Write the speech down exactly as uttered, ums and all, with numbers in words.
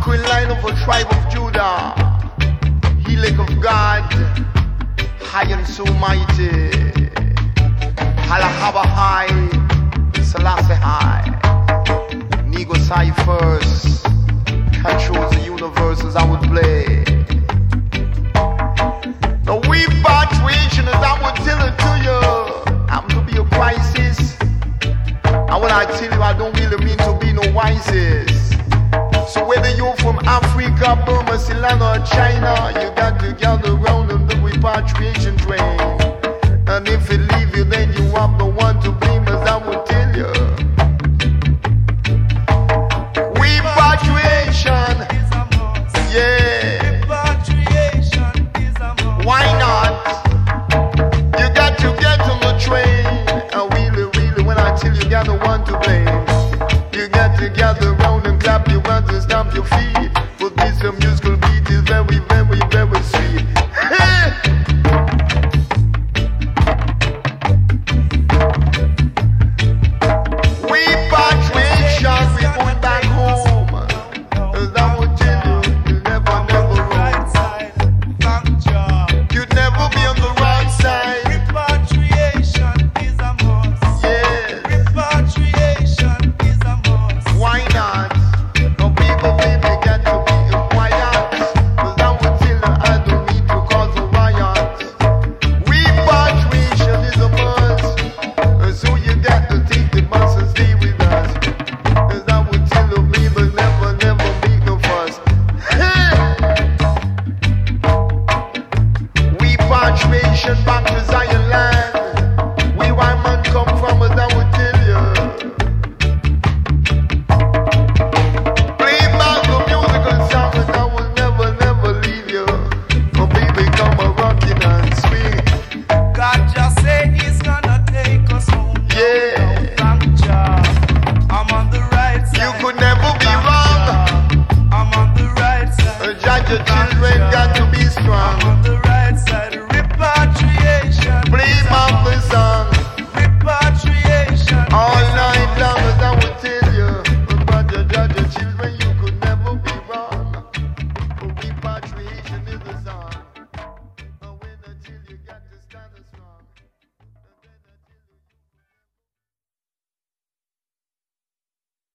conquering line of a tribe of Judah, healing of God, high and so mighty. Halahaba high, Selassie high. Nego ciphers controls the universe as I would play. The repatriation, as I would tell it to you, I'm to be a crisis. And when I tell you, I don't really mean to be no wises. So whether you're from Africa, Burma, Ceylon, or China, you got to gather around on the repatriation train. And if it leave you, then you have the one to blame, as I would tell you. Repatriation, yeah. Why not? You got to get on the train. And really, really, when I tell you, you got the one to blame. You got to gather around and clap your hands and stamp your feet. But this uh, musical beat is very, very, very sweet. Repatriation, we're going back home. As I would tell you, you'll never, never roam. You'd never be on the wrong side. Repatriation is a must. Yes. Repatriation is a must. Why not? No people, baby, got to be quiet. Cause I would tell her I don't need to cause a riot. Repatriation is a must. And so you got to take the bus and stay with us. Cause I would tell her, baby, never, never make no fuss. Repatriation back to Zion land. Where white man come from, as I would tell you. Play back the musical song and I will never, never leave you. Oh baby, come a rockin' and swing. God just say He's gonna take us home. Yeah. Thank Jah. I'm on the right side. You could never be Thank wrong. Jah. I'm on the right side. Uh, Judge, your children got to be I'm strong. on the